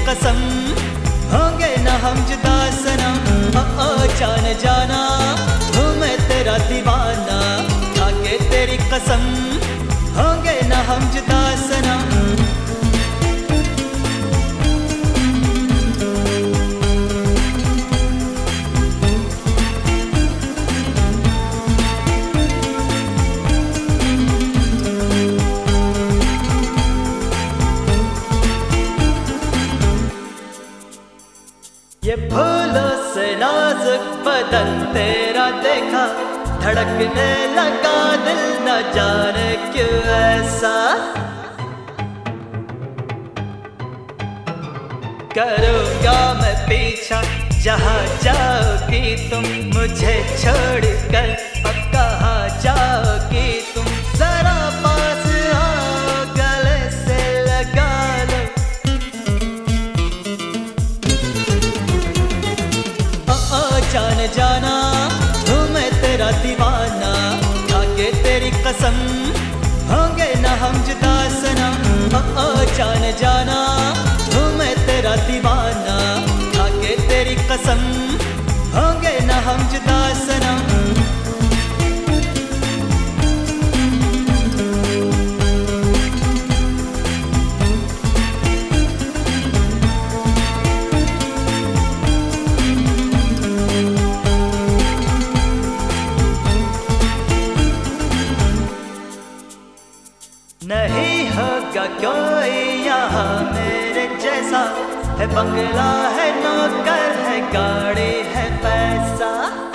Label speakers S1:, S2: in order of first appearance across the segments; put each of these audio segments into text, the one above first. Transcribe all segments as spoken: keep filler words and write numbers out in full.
S1: कसम, होंगे न हम जुदा सनम। ओ ओ जान जाना हूँ मैं तेरा दीवाना, खाके तेरी कसम, होंगे न हम जुदा सनम। ये फूलों से नाजुक बदन तेरा देखा, धड़कने लगा दिल न जाने क्यों ऐसा। करूँगा मैं पीछा जहाँ जाओगी तुम, मुझे छोड़कर अब कहाँ जाओगी तुम। जरा पास आओ, गले से लगा लो, जान जाना हूँ मैं तेरा दीवाना, खाके तेरी कसम, होंगे न हम जुदा सनम। ओ ओ जान जाना हूँ मैं तेरा दीवाना, खाके तेरी कसम, होंगे न हम जुदा सनम। नहीं होगा कोई यहाँ मेरे जैसा, है बंगला है नौकर है गाड़ी है पैसा।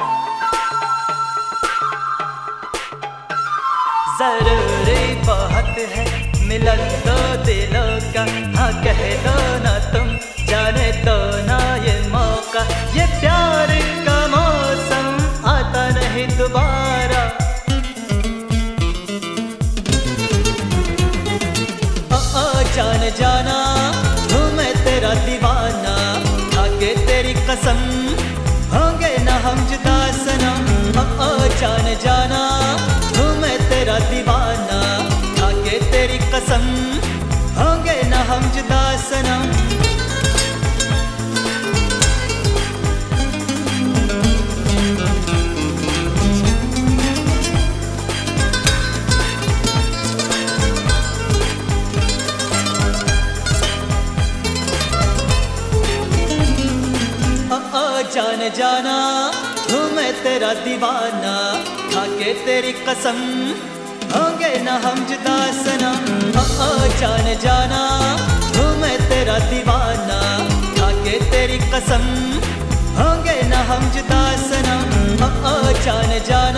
S1: जरूरी बहुत है मिलन दो दिलों का, हाँ कह दो ना तुम, जाने दो ना ये मौका। ये प्यार का मौसम आता नहीं दोबारा, जान जाना हूँ मैं तेरा दीवाना, खाके तेरी कसम, होंगे न हम जुदा सनम। ओ ओ जान जाना हूँ मैं तेरा दीवाना, खाके तेरी कसम, होंगे न हम जुदा सनम। जान जाना हूँ मैं तेरा दीवाना, खाके तेरी कसम, होंगे न हम जुदा सनम। ओ ओ जान जाना हूँ मैं तेरा दीवाना, खाके तेरी कसम, होंगे न हम जुदा सनम। ओ ओ जान जाना